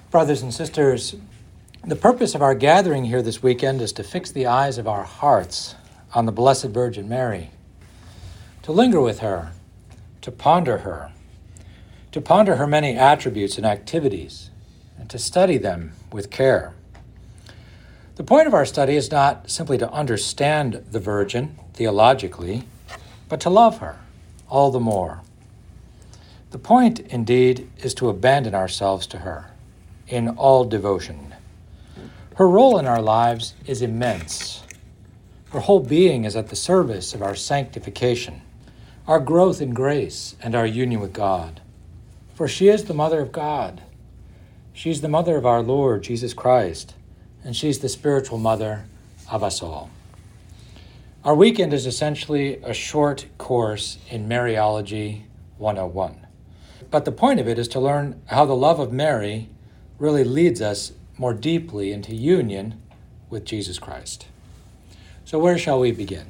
Brothers and sisters, the purpose of our gathering here this weekend is to fix the eyes of our hearts on the Blessed Virgin Mary, to linger with her, to ponder her many attributes and activities, and to study them with care. The point of our study is not simply to understand the Virgin theologically, but to love her all the more. The point, indeed, is to abandon ourselves to her in all devotion. Her role in our lives is immense. Her whole being is at the service of our sanctification, our growth in grace, and our union with God. For she is the Mother of God. She's the mother of our Lord Jesus Christ, and she's the spiritual mother of us all. Our weekend is essentially a short course in Mariology 101. But the point of it is to learn how the love of Mary really leads us more deeply into union with Jesus Christ. So where shall we begin?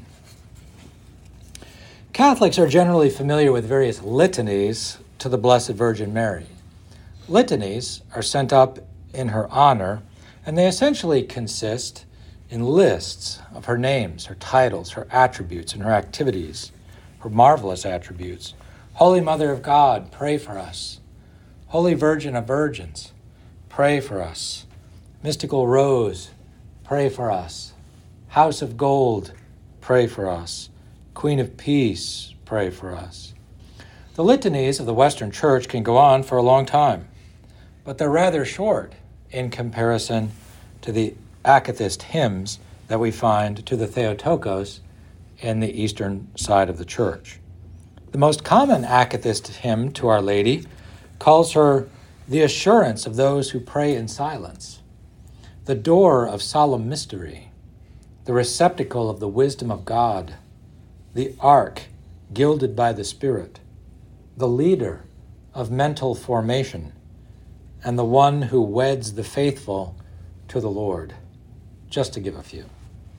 Catholics are generally familiar with various litanies to the Blessed Virgin Mary. Litanies are sent up in her honor, and they essentially consist in lists of her names, her titles, her attributes, and her activities, her marvelous attributes. Holy Mother of God, pray for us. Holy Virgin of Virgins, pray for us. Mystical Rose, pray for us. House of Gold, pray for us. Queen of Peace, pray for us. The litanies of the Western Church can go on for a long time, but they're rather short in comparison to the Akathist hymns that we find to the Theotokos in the eastern side of the church. The most common Akathist hymn to Our Lady calls her the assurance of those who pray in silence, the door of solemn mystery, the receptacle of the wisdom of God, the ark gilded by the Spirit, the leader of mental formation, and the one who weds the faithful to the Lord, just to give a few.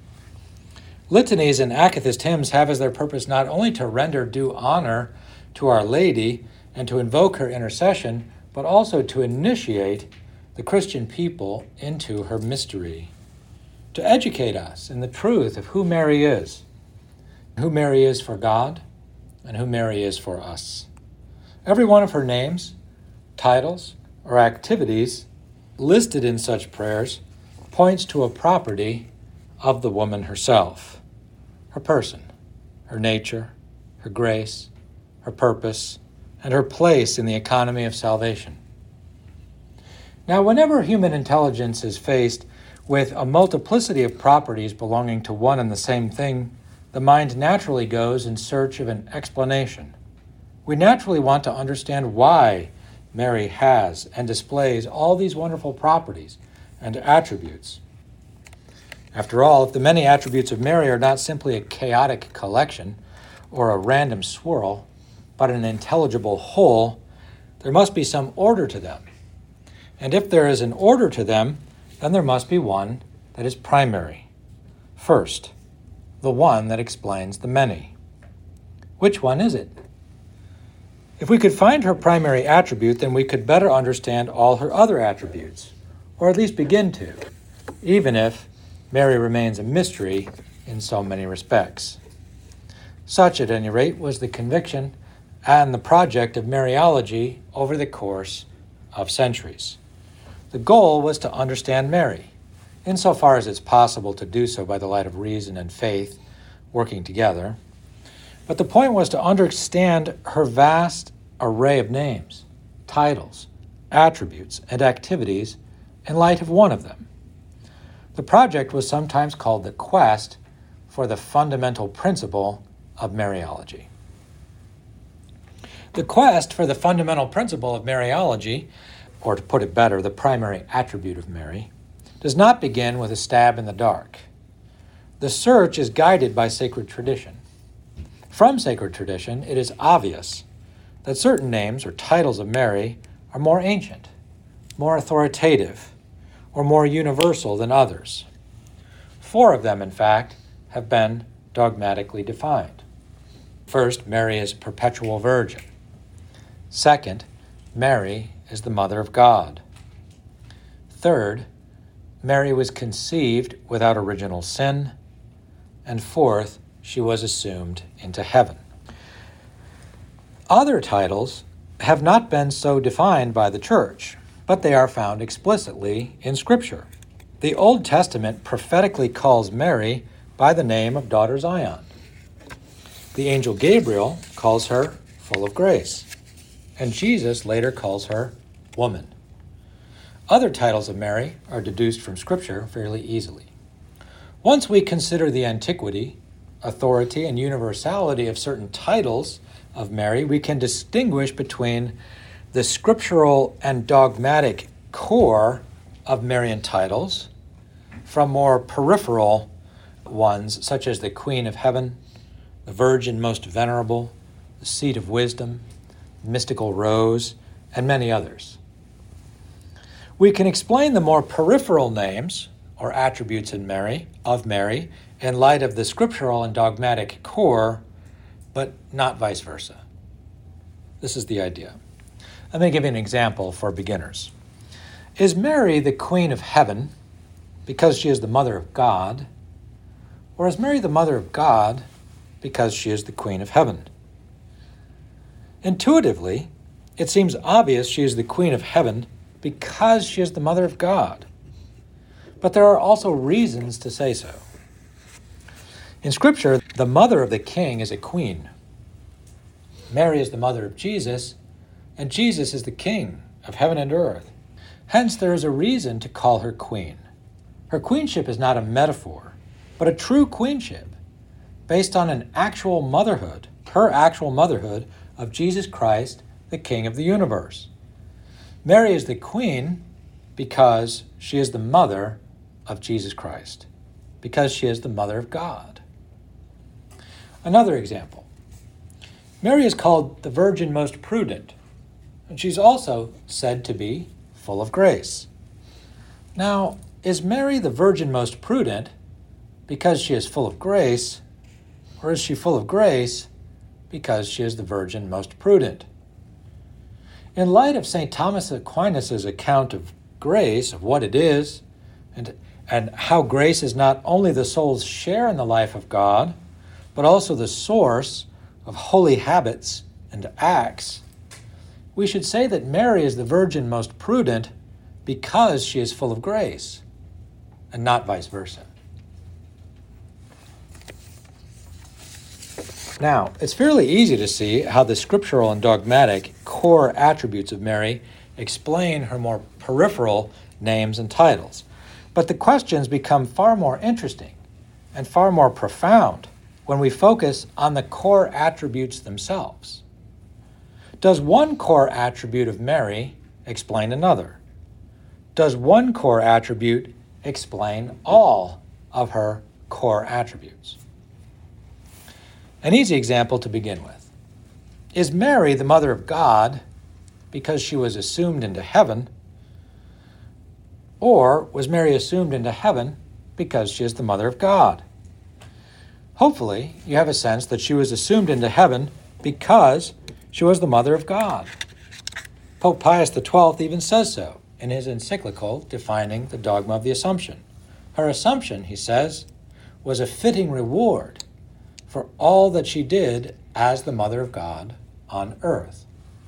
Litanies and Akathist hymns have as their purpose not only to render due honor to Our Lady and to invoke her intercession, but also to initiate the Christian people into her mystery, to educate us in the truth of who Mary is for God, and who Mary is for us. Every one of her names, titles, or activities listed in such prayers points to a property of the woman herself, her person, her nature, her grace, her purpose, and her place in the economy of salvation. Now, whenever human intelligence is faced with a multiplicity of properties belonging to one and the same thing, the mind naturally goes in search of an explanation. We naturally want to understand why Mary has and displays all these wonderful properties and attributes. After all, if the many attributes of Mary are not simply a chaotic collection or a random swirl, but an intelligible whole, there must be some order to them. And if there is an order to them, then there must be one that is primary. First, the one that explains the many. Which one is it? If we could find her primary attribute, then we could better understand all her other attributes, or at least begin to, even if Mary remains a mystery in so many respects. Such, at any rate, was the conviction and the project of Mariology over the course of centuries. The goal was to understand Mary, insofar as it's possible to do so by the light of reason and faith working together. But the point was to understand her vast array of names, titles, attributes, and activities in light of one of them. The project was sometimes called the quest for the fundamental principle of Mariology. The quest for the fundamental principle of Mariology, or to put it better, the primary attribute of Mary, does not begin with a stab in the dark. The search is guided by sacred tradition. From sacred tradition, it is obvious that certain names or titles of Mary are more ancient, more authoritative, or more universal than others. 4 of them, in fact, have been dogmatically defined. First, Mary is perpetual virgin. Second, Mary is the Mother of God. Third, Mary was conceived without original sin. And fourth, she was assumed into heaven. Other titles have not been so defined by the Church, but they are found explicitly in Scripture. The Old Testament prophetically calls Mary by the name of Daughter Zion. The angel Gabriel calls her full of grace, and Jesus later calls her woman. Other titles of Mary are deduced from Scripture fairly easily. Once we consider the antiquity, authority, and universality of certain titles of Mary, we can distinguish between the scriptural and dogmatic core of Marian titles from more peripheral ones, such as the Queen of Heaven, the Virgin Most Venerable, the Seat of Wisdom, Mystical Rose, and many others. We can explain the more peripheral names or attributes of Mary in light of the scriptural and dogmatic core, but not vice versa. This is the idea. Let me give you an example for beginners. Is Mary the Queen of Heaven because she is the Mother of God, or is Mary the Mother of God because she is the Queen of Heaven? Intuitively, it seems obvious she is the Queen of Heaven because she is the Mother of God. But there are also reasons to say so. In Scripture, the mother of the king is a queen. Mary is the mother of Jesus, and Jesus is the King of heaven and earth. Hence, there is a reason to call her queen. Her queenship is not a metaphor, but a true queenship based on an actual motherhood, her actual motherhood of Jesus Christ, the King of the universe. Mary is the queen because she is the mother of Jesus Christ, because she is the mother of God. Another example. Mary is called the Virgin Most Prudent, and she's also said to be full of grace. Now, is Mary the Virgin Most Prudent because she is full of grace, or is she full of grace because she is the Virgin Most Prudent? In light of St. Thomas Aquinas' account of grace, of what it is, and how grace is not only the soul's share in the life of God, but also the source of holy habits and acts, we should say that Mary is the Virgin Most Prudent because she is full of grace, and not vice versa. Now, it's fairly easy to see how the scriptural and dogmatic core attributes of Mary explain her more peripheral names and titles. But the questions become far more interesting and far more profound when we focus on the core attributes themselves. Does one core attribute of Mary explain another? Does one core attribute explain all of her core attributes? An easy example to begin with. Is Mary the Mother of God because she was assumed into heaven, or was Mary assumed into heaven because she is the Mother of God? Hopefully, you have a sense that she was assumed into heaven because she was the Mother of God. Pope Pius XII even says so in his encyclical defining the dogma of the Assumption. Her assumption, he says, was a fitting reward for all that she did as the Mother of God on earth.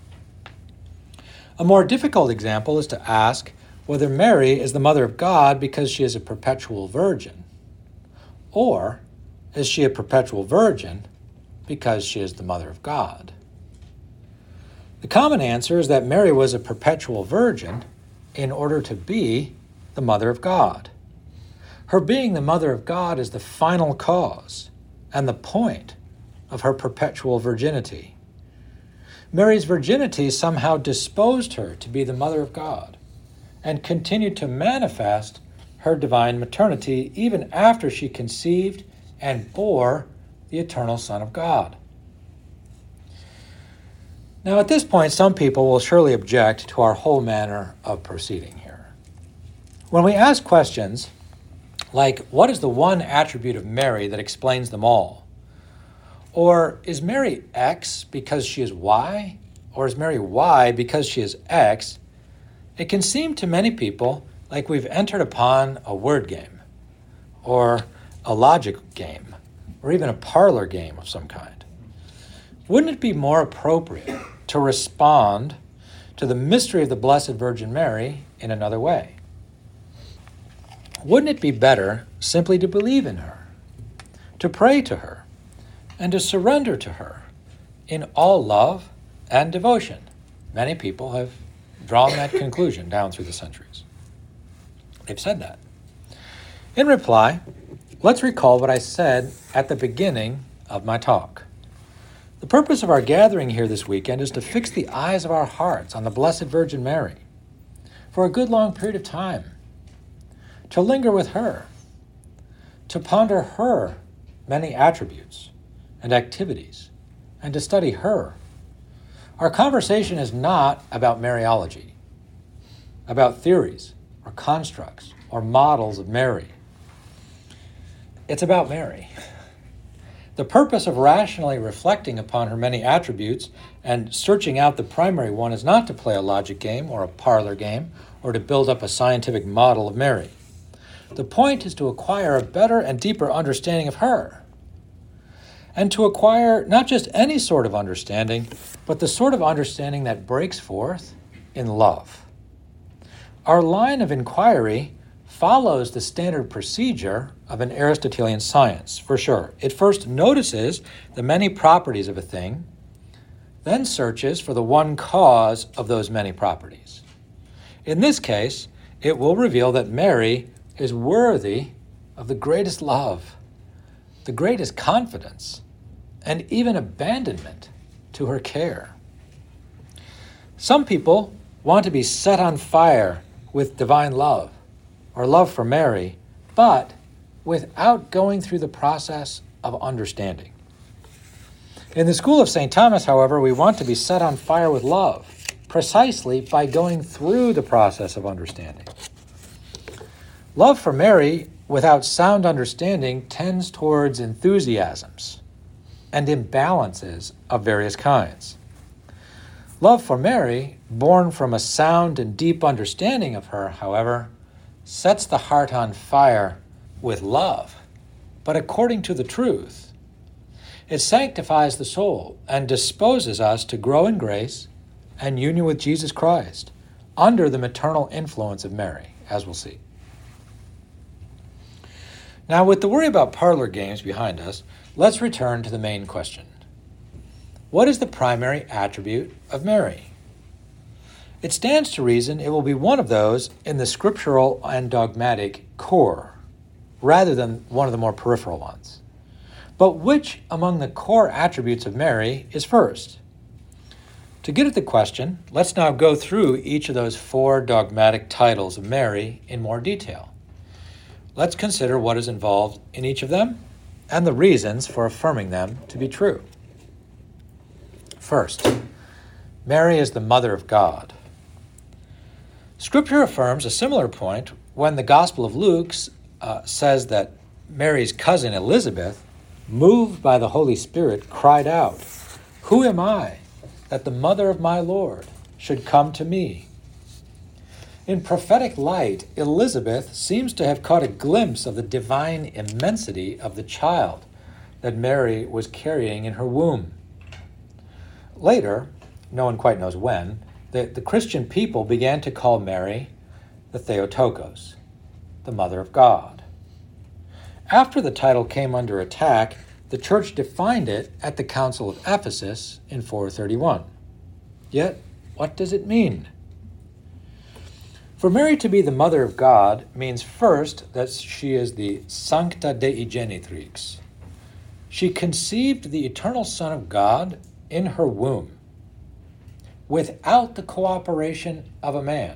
A more difficult example is to ask whether Mary is the Mother of God because she is a perpetual virgin, or is she a perpetual virgin because she is the Mother of God? The common answer is that Mary was a perpetual virgin in order to be the Mother of God. Her being the Mother of God is the final cause and the point of her perpetual virginity. Mary's virginity somehow disposed her to be the Mother of God and continued to manifest her divine maternity even after she conceived and bore the eternal Son of God. Now, at this point, some people will surely object to our whole manner of proceeding here. When we ask questions like, what is the one attribute of Mary that explains them all? Or is Mary X because she is Y? Or is Mary Y because she is X? It can seem to many people like we've entered upon a word game, or a logic game, or even a parlor game of some kind. Wouldn't it be more appropriate to respond to the mystery of the Blessed Virgin Mary in another way? Wouldn't it be better simply to believe in her, to pray to her, and to surrender to her in all love and devotion? Many people have drawn that conclusion down through the centuries. They've said that. In reply, let's recall what I said at the beginning of my talk. The purpose of our gathering here this weekend is to fix the eyes of our hearts on the Blessed Virgin Mary for a good long period of time, to linger with her, to ponder her many attributes and activities, and to study her. Our conversation is not about Mariology, about theories or constructs or models of Mary. It's about Mary. The purpose of rationally reflecting upon her many attributes and searching out the primary one is not to play a logic game or a parlor game or to build up a scientific model of Mary. The point is to acquire a better and deeper understanding of her, and to acquire not just any sort of understanding, but the sort of understanding that breaks forth in love. Our line of inquiry follows the standard procedure of an Aristotelian science, for sure. It first notices the many properties of a thing, then searches for the one cause of those many properties. In this case, it will reveal that Mary is worthy of the greatest love, the greatest confidence, and even abandonment to her care. Some people want to be set on fire with divine love or love for Mary, but without going through the process of understanding. In the school of St. Thomas, however, we want to be set on fire with love, precisely by going through the process of understanding. Love for Mary without sound understanding tends towards enthusiasms and imbalances of various kinds. Love for Mary, born from a sound and deep understanding of her, however, sets the heart on fire with love, but according to the truth. It sanctifies the soul and disposes us to grow in grace and union with Jesus Christ under the maternal influence of Mary, as we'll see. Now, with the worry about parlor games behind us, let's return to the main question. What is the primary attribute of Mary? It stands to reason it will be one of those in the scriptural and dogmatic core, rather than one of the more peripheral ones. But which among the core attributes of Mary is first? To get at the question, let's now go through each of those four dogmatic titles of Mary in more detail. Let's consider what is involved in each of them and the reasons for affirming them to be true. First, Mary is the Mother of God. Scripture affirms a similar point when the Gospel of Luke says that Mary's cousin Elizabeth, moved by the Holy Spirit, cried out, "Who am I that the mother of my Lord should come to me?" In prophetic light, Elizabeth seems to have caught a glimpse of the divine immensity of the child that Mary was carrying in her womb. Later, no one quite knows when, the Christian people began to call Mary the Theotokos, the Mother of God. After the title came under attack, the Church defined it at the Council of Ephesus in 431. Yet, what does it mean? For Mary to be the Mother of God means first that she is the Sancta Dei Genitrix. She conceived the eternal Son of God in her womb, without the cooperation of a man,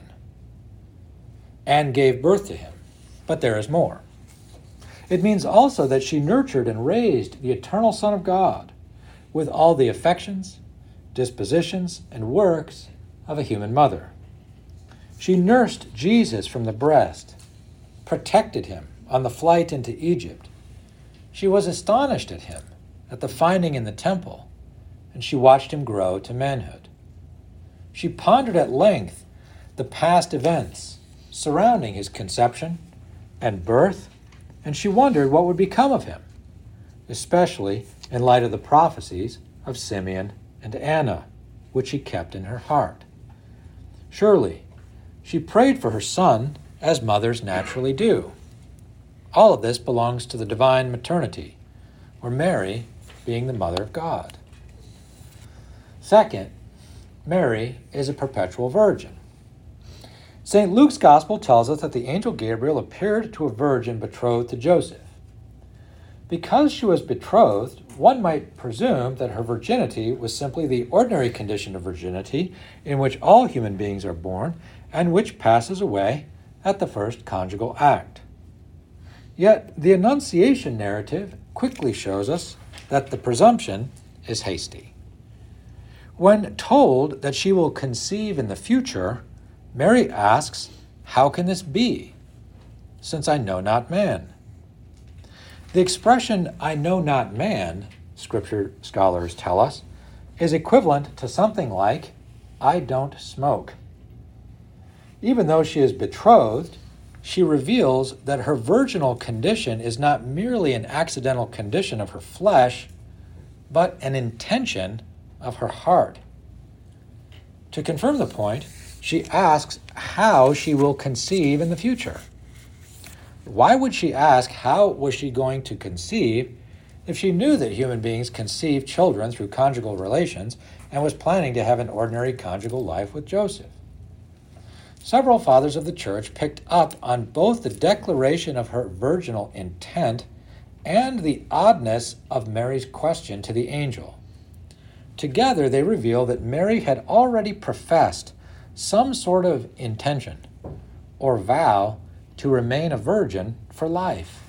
and gave birth to him. But there is more. It means also that she nurtured and raised the eternal Son of God with all the affections, dispositions, and works of a human mother. She nursed Jesus from the breast, protected him on the flight into Egypt. She was astonished at him at the finding in the temple, and she watched him grow to manhood. She pondered at length the past events, surrounding his conception and birth, and she wondered what would become of him, especially in light of the prophecies of Simeon and Anna, which she kept in her heart. Surely, she prayed for her son as mothers naturally do. All of this belongs to the divine maternity, or Mary being the mother of God. Second, Mary is a perpetual virgin. St. Luke's Gospel tells us that the angel Gabriel appeared to a virgin betrothed to Joseph. Because she was betrothed, one might presume that her virginity was simply the ordinary condition of virginity in which all human beings are born and which passes away at the first conjugal act. Yet the Annunciation narrative quickly shows us that the presumption is hasty. When told that she will conceive in the future, Mary asks, "How can this be, since I know not man?" The expression, "I know not man," Scripture scholars tell us, is equivalent to something like, "I don't smoke." Even though she is betrothed, she reveals that her virginal condition is not merely an accidental condition of her flesh, but an intention of her heart. To confirm the point, she asks how she will conceive in the future. Why would she ask how was she going to conceive if she knew that human beings conceive children through conjugal relations and was planning to have an ordinary conjugal life with Joseph? Several fathers of the Church picked up on both the declaration of her virginal intent and the oddness of Mary's question to the angel. Together, they reveal that Mary had already professed some sort of intention or vow to remain a virgin for life.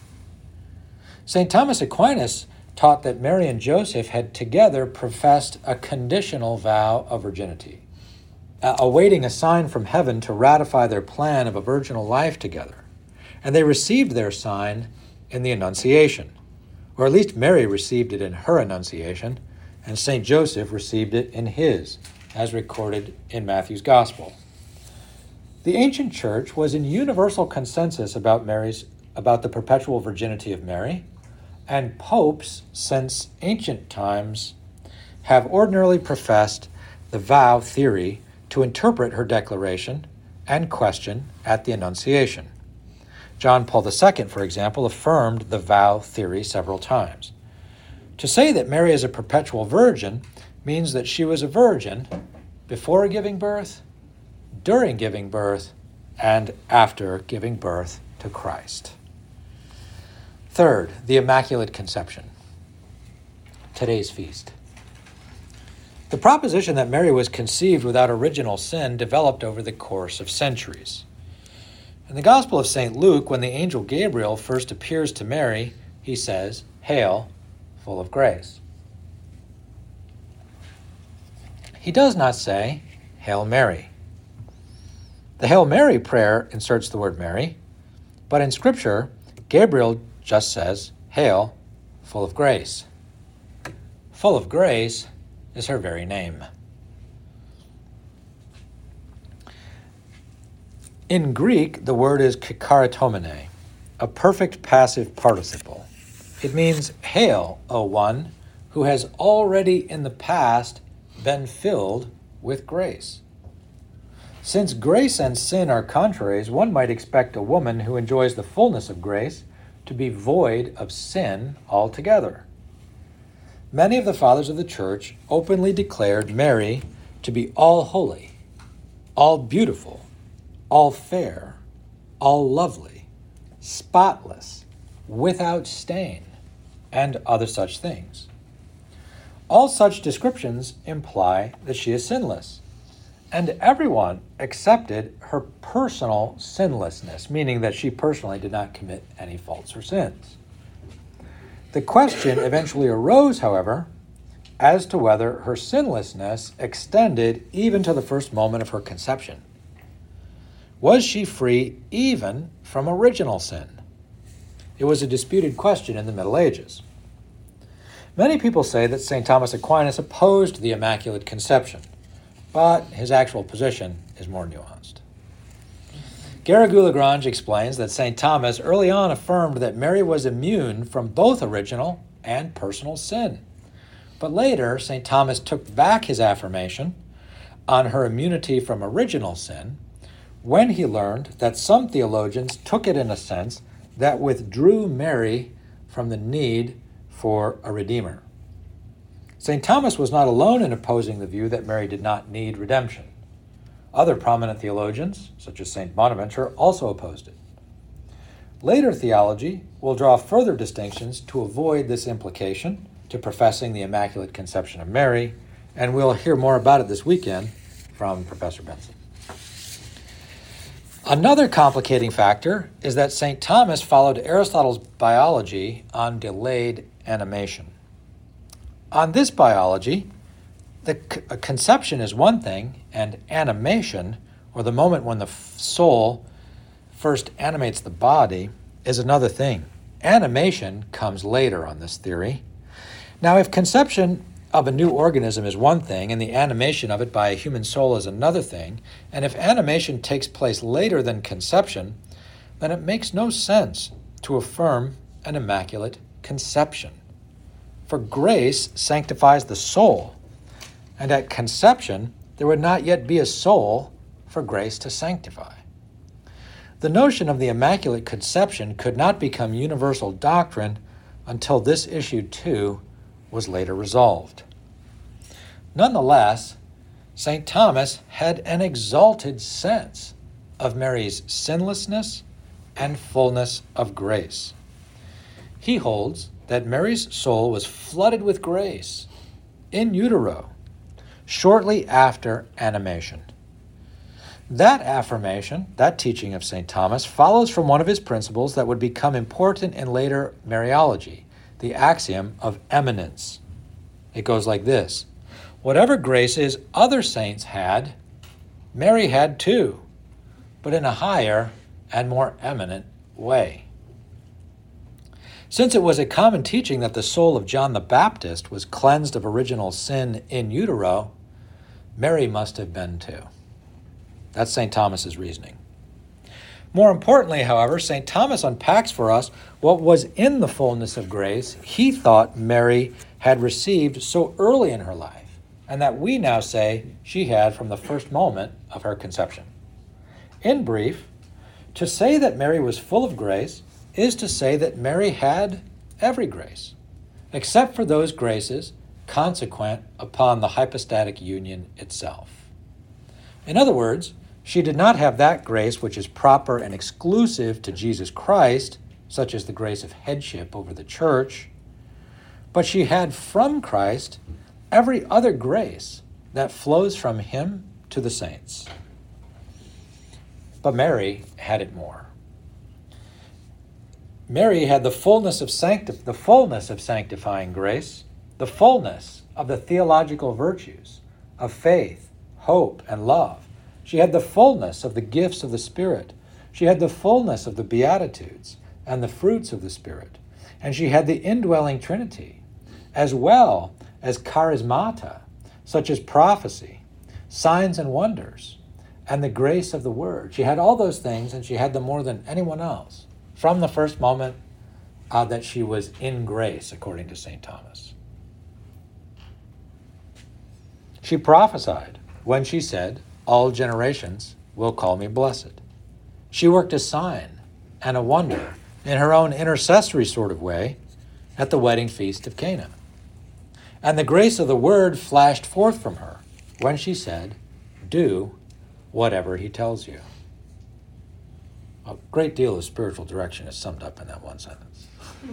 St. Thomas Aquinas taught that Mary and Joseph had together professed a conditional vow of virginity, awaiting a sign from heaven to ratify their plan of a virginal life together. And they received their sign in the Annunciation, or at least Mary received it in her Annunciation, and St. Joseph received it in his, as recorded in Matthew's Gospel. The ancient church was in universal consensus about the perpetual virginity of Mary, and popes since ancient times have ordinarily professed the vow theory to interpret her declaration and question at the Annunciation. John Paul II, for example, affirmed the vow theory several times. To say that Mary is a perpetual virgin means that she was a virgin before giving birth, during giving birth, and after giving birth to Christ. Third, the Immaculate Conception, today's feast. The proposition that Mary was conceived without original sin developed over the course of centuries. In the Gospel of St. Luke, when the angel Gabriel first appears to Mary, he says, "Hail, full of grace." He does not say, "Hail Mary." The Hail Mary prayer inserts the word Mary, but in Scripture, Gabriel just says, "Hail, full of grace." Full of grace is her very name. In Greek, the word is kikaritomene, a perfect passive participle. It means, "Hail, O one who has already in the past been filled with grace." Since grace and sin are contraries, one might expect a woman who enjoys the fullness of grace to be void of sin altogether. Many of the fathers of the Church openly declared Mary to be all holy, all beautiful, all fair, all lovely, spotless, without stain, and other such things. All such descriptions imply that she is sinless, and everyone accepted her personal sinlessness, meaning that she personally did not commit any faults or sins. The question eventually arose, however, as to whether her sinlessness extended even to the first moment of her conception. Was she free even from original sin? It was a disputed question in the Middle Ages. Many people say that St. Thomas Aquinas opposed the Immaculate Conception, but his actual position is more nuanced. Garrigou-Lagrange explains that St. Thomas early on affirmed that Mary was immune from both original and personal sin. But later, St. Thomas took back his affirmation on her immunity from original sin when he learned that some theologians took it in a sense that withdrew Mary from the need for a redeemer. St. Thomas was not alone in opposing the view that Mary did not need redemption. Other prominent theologians, such as St. Bonaventure, also opposed it. Later theology will draw further distinctions to avoid this implication to professing the Immaculate Conception of Mary, and we'll hear more about it this weekend from Professor Benson. Another complicating factor is that St. Thomas followed Aristotle's biology on delayed animation. On this biology, the conception is one thing, and animation, or the moment when the soul first animates the body, is another thing. Animation comes later on this theory. Now, if conception of a new organism is one thing, and the animation of it by a human soul is another thing, and if animation takes place later than conception, then it makes no sense to affirm an immaculate conception. For grace sanctifies the soul, and at conception there would not yet be a soul for grace to sanctify. The notion of the Immaculate Conception could not become universal doctrine until this issue too was later resolved. Nonetheless, St. Thomas had an exalted sense of Mary's sinlessness and fullness of grace. He holds that Mary's soul was flooded with grace in utero shortly after animation. That affirmation, that teaching of St. Thomas, follows from one of his principles that would become important in later Mariology, the axiom of eminence. It goes like this: whatever graces other saints had, Mary had too, but in a higher and more eminent way. Since it was a common teaching that the soul of John the Baptist was cleansed of original sin in utero, Mary must have been too. That's St. Thomas's reasoning. More importantly, however, St. Thomas unpacks for us what was in the fullness of grace he thought Mary had received so early in her life, and that we now say she had from the first moment of her conception. In brief, to say that Mary was full of grace is to say that Mary had every grace, except for those graces consequent upon the hypostatic union itself. In other words, she did not have that grace which is proper and exclusive to Jesus Christ, such as the grace of headship over the church, but she had from Christ every other grace that flows from him to the saints. But Mary had it more. Mary had the fullness of sanctifying grace, the fullness of the theological virtues of faith, hope, and love. She had the fullness of the gifts of the Spirit. She had the fullness of the Beatitudes and the fruits of the Spirit. And she had the indwelling Trinity, as well as charismata, such as prophecy, signs and wonders, and the grace of the Word. She had all those things, and she had them more than anyone else from the first moment that she was in grace, according to St. Thomas. She prophesied when she said, "All generations will call me blessed." She worked a sign and a wonder in her own intercessory sort of way at the wedding feast of Cana. And the grace of the Word flashed forth from her when she said, "Do whatever he tells you." A great deal of spiritual direction is summed up in that one sentence.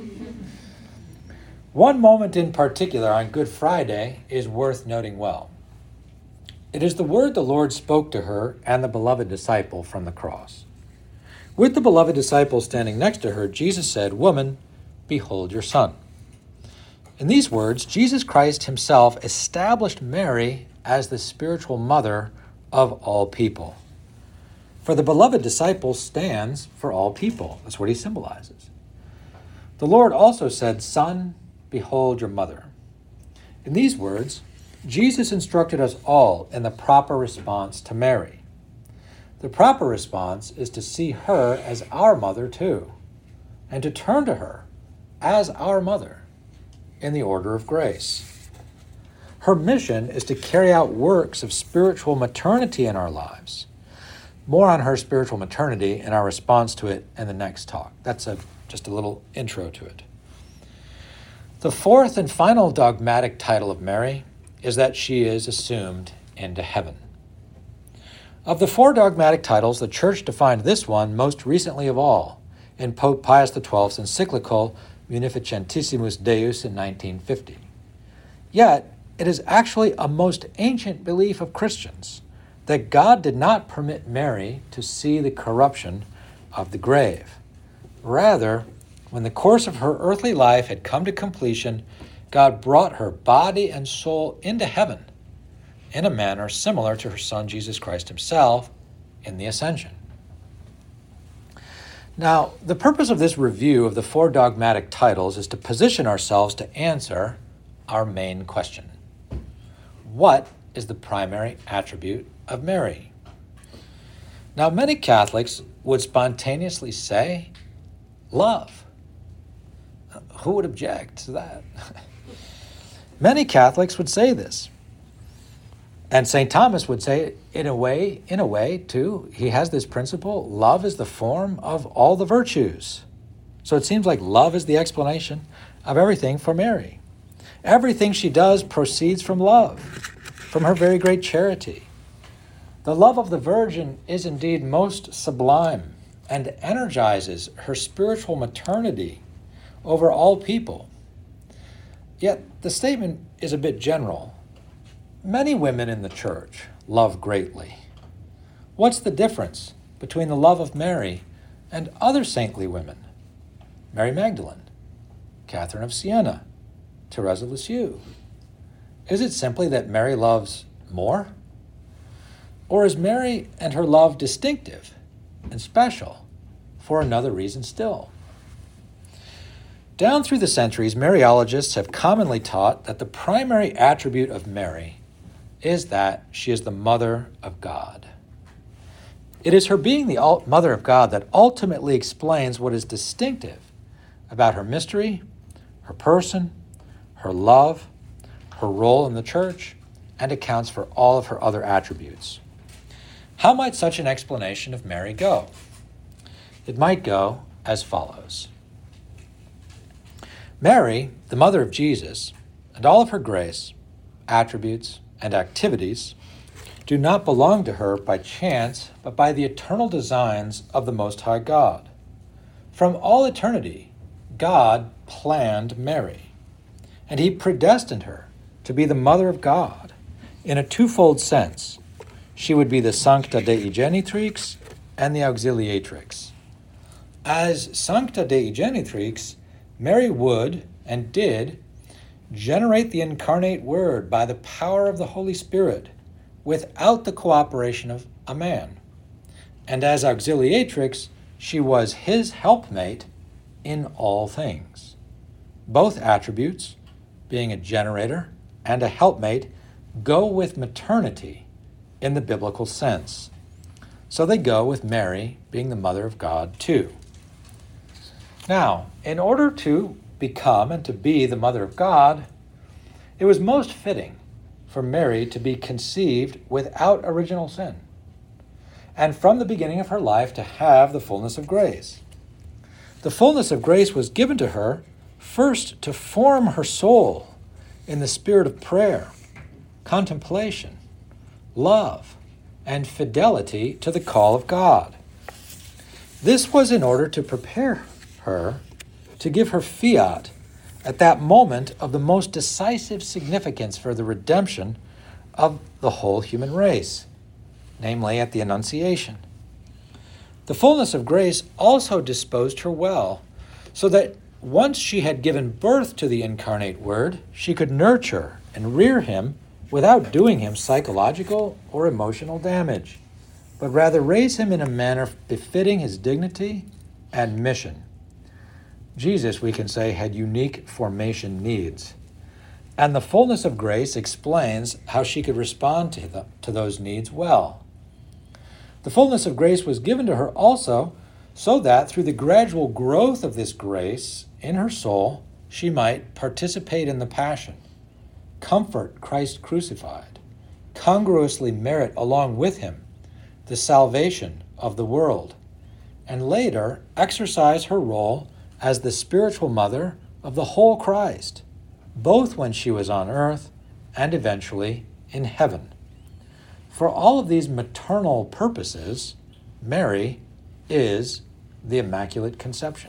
One moment in particular on Good Friday is worth noting well. It is the word the Lord spoke to her and the beloved disciple from the cross. With the beloved disciple standing next to her, Jesus said, "Woman, behold your son." In these words, Jesus Christ himself established Mary as the spiritual mother of all people. For the beloved disciple stands for all people. That's what he symbolizes. The Lord also said, "Son, behold your mother." In these words, Jesus instructed us all in the proper response to Mary. The proper response is to see her as our mother too, and to turn to her as our mother in the order of grace. Her mission is to carry out works of spiritual maternity in our lives. More on her spiritual maternity and our response to it in the next talk. That's just a little intro to it. The fourth and final dogmatic title of Mary is that she is assumed into heaven. Of the four dogmatic titles, the Church defined this one most recently of all in Pope Pius XII's encyclical Munificentissimus Deus in 1950. Yet, it is actually a most ancient belief of Christians that God did not permit Mary to see the corruption of the grave. Rather, when the course of her earthly life had come to completion, God brought her body and soul into heaven in a manner similar to her Son Jesus Christ himself in the Ascension. Now, the purpose of this review of the four dogmatic titles is to position ourselves to answer our main question. What is the primary attribute of Mary? Now, many Catholics would spontaneously say, love. Who would object to that? Many Catholics would say this. And St. Thomas would say, in a way, too, he has this principle, love is the form of all the virtues. So it seems like love is the explanation of everything for Mary. Everything she does proceeds from love, from her very great charity. The love of the Virgin is indeed most sublime and energizes her spiritual maternity over all people. Yet the statement is a bit general. Many women in the Church love greatly. What's the difference between the love of Mary and other saintly women? Mary Magdalene, Catherine of Siena, Therese of Lisieux. Is it simply that Mary loves more? Or is Mary and her love distinctive and special for another reason still? Down through the centuries, Mariologists have commonly taught that the primary attribute of Mary is that she is the Mother of God. It is her being the Mother of God that ultimately explains what is distinctive about her mystery, her person, her love, her role in the Church, and accounts for all of her other attributes. How might such an explanation of Mary go? It might go as follows. Mary, the mother of Jesus, and all of her grace, attributes, and activities do not belong to her by chance, but by the eternal designs of the Most High God. From all eternity, God planned Mary, and he predestined her to be the Mother of God in a twofold sense. She would be the Sancta Dei Genitrix and the Auxiliatrix. As Sancta Dei Genitrix, Mary would and did generate the incarnate Word by the power of the Holy Spirit without the cooperation of a man. And as Auxiliatrix, she was his helpmate in all things. Both attributes, being a generator and a helpmate, go with maternity in the biblical sense. So they go with Mary being the Mother of God too. Now, in order to become and to be the Mother of God, it was most fitting for Mary to be conceived without original sin, and from the beginning of her life to have the fullness of grace. The fullness of grace was given to her first to form her soul in the spirit of prayer, contemplation, love, and fidelity to the call of God. This was in order to prepare her to give her fiat at that moment of the most decisive significance for the redemption of the whole human race, namely at the Annunciation. The fullness of grace also disposed her well, so that once she had given birth to the incarnate Word, she could nurture and rear him without doing him psychological or emotional damage, but rather raise him in a manner befitting his dignity and mission. Jesus, we can say, had unique formation needs, and the fullness of grace explains how she could respond to those needs well. The fullness of grace was given to her also so that through the gradual growth of this grace in her soul, she might participate in the passion, comfort Christ crucified, congruously merit along with him the salvation of the world, and later exercise her role as the spiritual mother of the whole Christ, both when she was on earth and eventually in heaven. For all of these maternal purposes, Mary is the Immaculate Conception.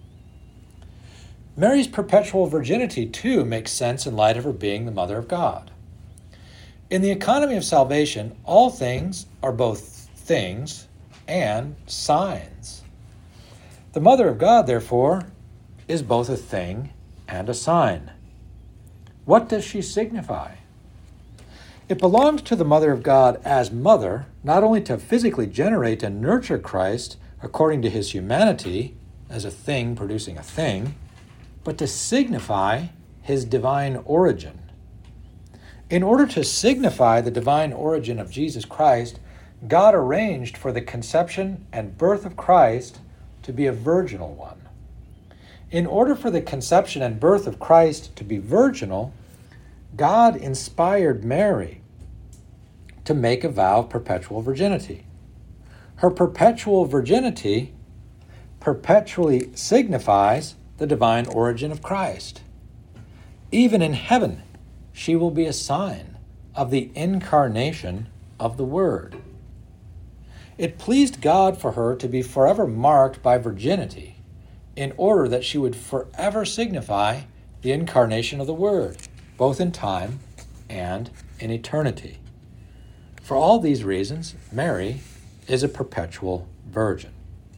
Mary's perpetual virginity, too, makes sense in light of her being the Mother of God. In the economy of salvation, all things are both things and signs. The Mother of God, therefore, is both a thing and a sign. What does she signify? It belongs to the Mother of God as mother, not only to physically generate and nurture Christ according to his humanity, as a thing producing a thing, but to signify his divine origin. In order to signify the divine origin of Jesus Christ, God arranged for the conception and birth of Christ to be a virginal one. In order for the conception and birth of Christ to be virginal, God inspired Mary to make a vow of perpetual virginity. Her perpetual virginity perpetually signifies the divine origin of Christ. Even in heaven, she will be a sign of the incarnation of the Word. It pleased God for her to be forever marked by virginity in order that she would forever signify the incarnation of the Word, both in time and in eternity. For all these reasons, Mary is a perpetual virgin.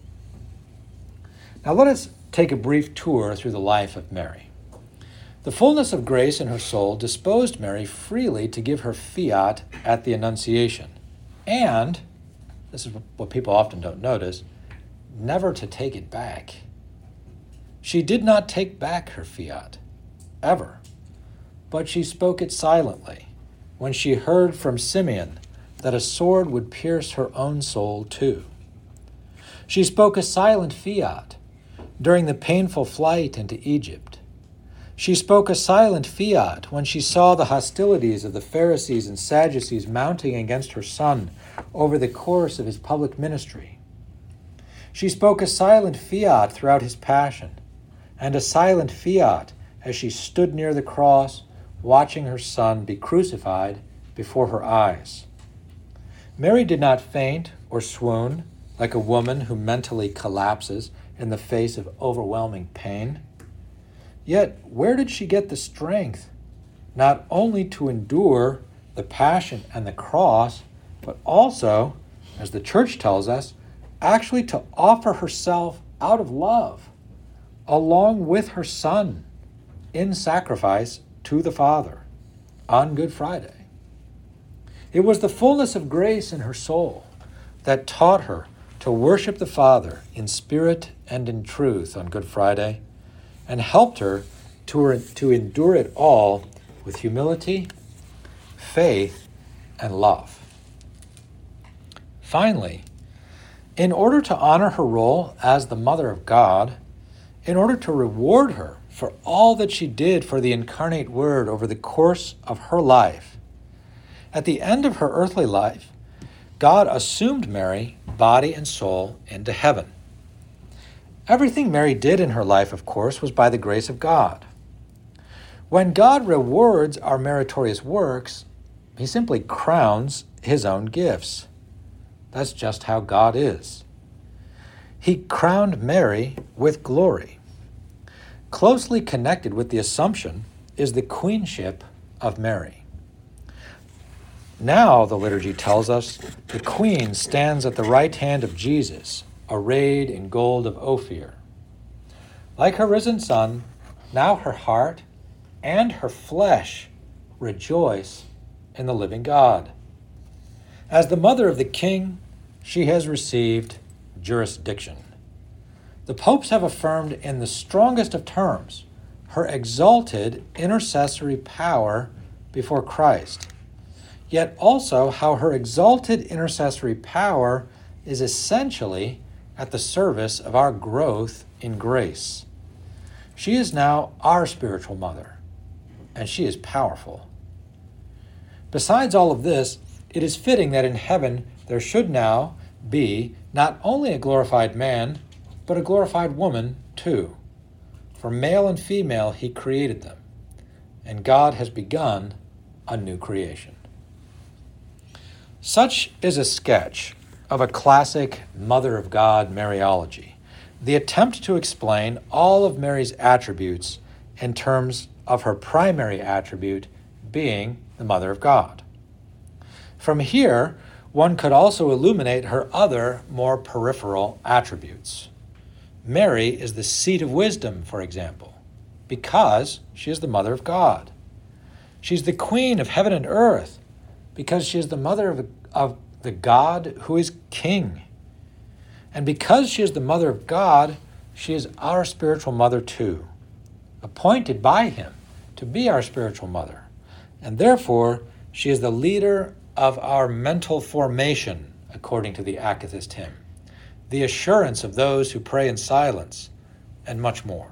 Now let us take a brief tour through the life of Mary. The fullness of grace in her soul disposed Mary freely to give her fiat at the Annunciation, and, this is what people often don't notice, never to take it back. She did not take back her fiat, ever, but she spoke it silently when she heard from Simeon that a sword would pierce her own soul too. She spoke a silent fiat during the painful flight into Egypt. She spoke a silent fiat when she saw the hostilities of the Pharisees and Sadducees mounting against her son over the course of his public ministry. She spoke a silent fiat throughout his passion, and a silent fiat as she stood near the cross, watching her son be crucified before her eyes. Mary did not faint or swoon like a woman who mentally collapses in the face of overwhelming pain. Yet, where did she get the strength not only to endure the passion and the cross, but also, as the Church tells us, actually to offer herself out of love, along with her Son, in sacrifice to the Father on Good Friday? It was the fullness of grace in her soul that taught her to worship the Father in spirit and in truth on Good Friday, and helped her to endure it all with humility, faith, and love. Finally, in order to honor her role as the Mother of God, in order to reward her for all that she did for the incarnate Word over the course of her life, at the end of her earthly life, God assumed Mary, body and soul, into heaven. Everything Mary did in her life, of course, was by the grace of God. When God rewards our meritorious works, he simply crowns his own gifts. That's just how God is. He crowned Mary with glory. Closely connected with the Assumption is the queenship of Mary. Now, the liturgy tells us, the queen stands at the right hand of Jesus, arrayed in gold of Ophir. Like her risen Son, now her heart and her flesh rejoice in the living God. As the mother of the King, she has received jurisdiction. The popes have affirmed in the strongest of terms her exalted intercessory power before Christ, yet also how her exalted intercessory power is essentially at the service of our growth in grace. She is now our spiritual mother, and she is powerful. Besides all of this, it is fitting that in heaven there should now be not only a glorified man, but a glorified woman too. For male and female he created them, and God has begun a new creation. Such is a sketch of a classic Mother of God Mariology, the attempt to explain all of Mary's attributes in terms of her primary attribute being the Mother of God. From here, one could also illuminate her other, more peripheral attributes. Mary is the seat of wisdom, for example, because she is the Mother of God. She's the Queen of heaven and earth, because she is the mother of the God who is King. And because she is the Mother of God, she is our spiritual mother too, appointed by him to be our spiritual mother. And therefore, she is the leader of our mental formation, according to the Akathist hymn, the assurance of those who pray in silence, and much more.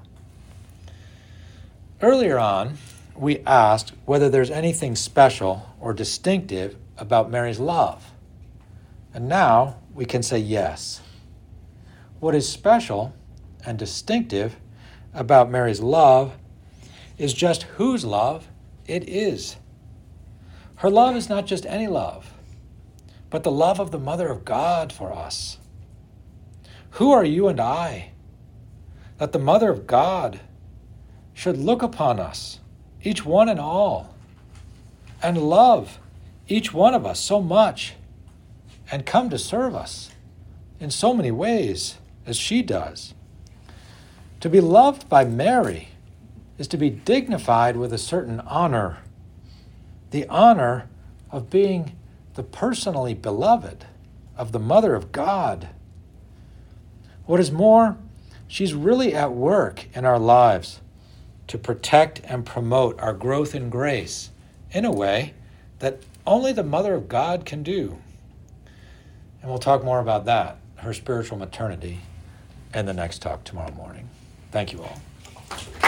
Earlier on, we asked whether there's anything special or distinctive about Mary's love. And now we can say yes. What is special and distinctive about Mary's love is just whose love it is. Her love is not just any love, but the love of the Mother of God for us. Who are you and I that the Mother of God should look upon us, each one and all, and love each one of us so much and come to serve us in so many ways as she does? To be loved by Mary is to be dignified with a certain honor, the honor of being the personally beloved of the Mother of God. What is more, she's really at work in our lives to protect and promote our growth in grace in a way that only the Mother of God can do. And we'll talk more about that, her spiritual maternity, in the next talk tomorrow morning. Thank you all.